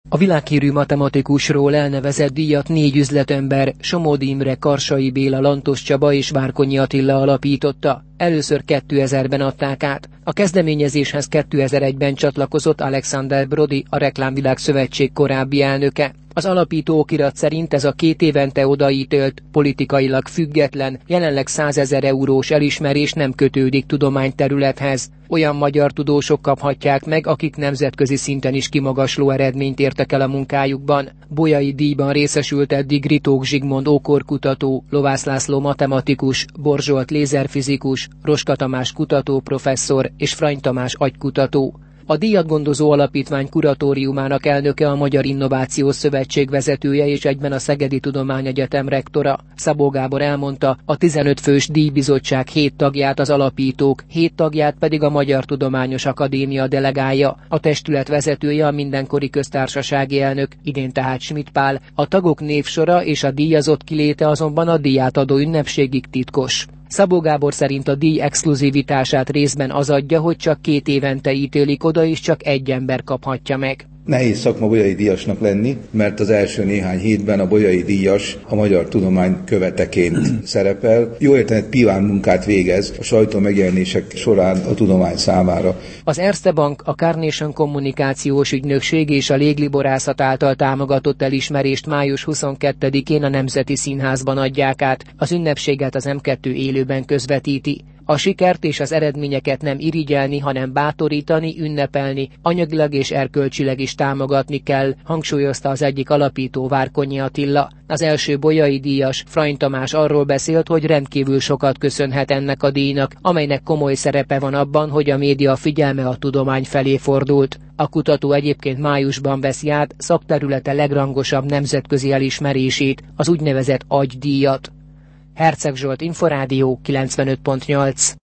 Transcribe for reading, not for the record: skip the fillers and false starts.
A világhírű matematikusról elnevezett díjat 4 üzletember, Somódi Imre, Karsai Béla, Lantos Csaba és Várkonyi Attila alapította. Először 2000-ben adták át. A kezdeményezéshez 2001-ben csatlakozott Alexander Brody, a Reklámvilág Szövetség korábbi elnöke. Az alapító okirat szerint ez a 2 évente odaítélt, politikailag független, jelenleg 100 000 eurós elismerés nem kötődik tudományterülethez. Olyan magyar tudósok kaphatják meg, akik nemzetközi szinten is kimagasló eredményt értek el a munkájukban. Bolyai díjban részesült eddig Ritók Zsigmond ókorkutató, Lovász László matematikus, Borzsolt lézerfizikus, Roska Tamás kutatóprofesszor és Frany Tamás agykutató. A díjat gondozó alapítvány kuratóriumának elnöke a Magyar Innovációs Szövetség vezetője és egyben a Szegedi Tudományegyetem rektora. Szabó Gábor elmondta, a 15 fős díjbizottság 7 tagját az alapítók, 7 tagját pedig a Magyar Tudományos Akadémia delegálja. A testület vezetője a mindenkori köztársasági elnök, idén tehát Schmidt Pál. A tagok névsora és a díjazott kiléte azonban a díját adó ünnepségig titkos. Szabó Gábor szerint a díj exkluzivitását részben az adja, hogy csak 2 évente ítélik oda, és csak egy ember kaphatja meg. Nehéz szakma bolyai díjasnak lenni, mert az első néhány hétben a bolyai díjas a magyar tudomány követeként szerepel. Jó értelemben piván munkát végez a sajtó megjelenések során a tudomány számára. Az Erste Bank, a Carnation kommunikációs ügynökség és a Légliborászat által támogatott elismerést május 22-én a Nemzeti Színházban adják át. Az ünnepséget az M2 élőben közvetíti. A sikert és az eredményeket nem irigyelni, hanem bátorítani, ünnepelni, anyagilag és erkölcsileg is támogatni kell, hangsúlyozta az egyik alapító, Várkonyi Attila. Az első bolyai díjas, Frany Tamás arról beszélt, hogy rendkívül sokat köszönhet ennek a díjnak, amelynek komoly szerepe van abban, hogy a média figyelme a tudomány felé fordult. A kutató egyébként májusban veszi át szakterülete legrangosabb nemzetközi elismerését, az úgynevezett agydíjat. Herceg Zsolt, Inforádió 95.8.